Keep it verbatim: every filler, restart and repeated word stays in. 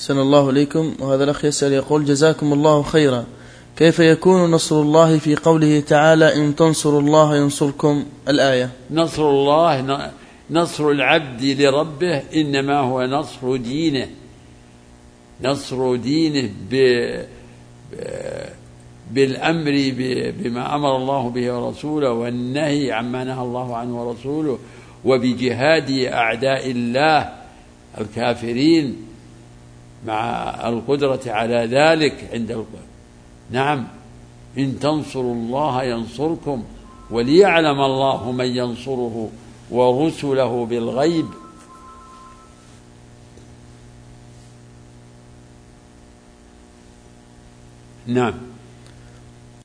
أحسن الله إليكم. وهذا الأخ يسأل يقول: جزاكم الله خيرا، كيف يكون نصر الله في قوله تعالى: إن تنصروا الله ينصركم؟ الآية. نصر الله نصر العبد لربه إنما هو نصر دينه، نصر دينه بالأمر بما أمر الله به ورسوله، والنهي عما نهى الله عنه ورسوله، وبجهاد أعداء الله الكافرين مع القدرة على ذلك عند القدرة. نعم، إن تنصروا الله ينصركم وليعلم الله من ينصره ورسله بالغيب. نعم.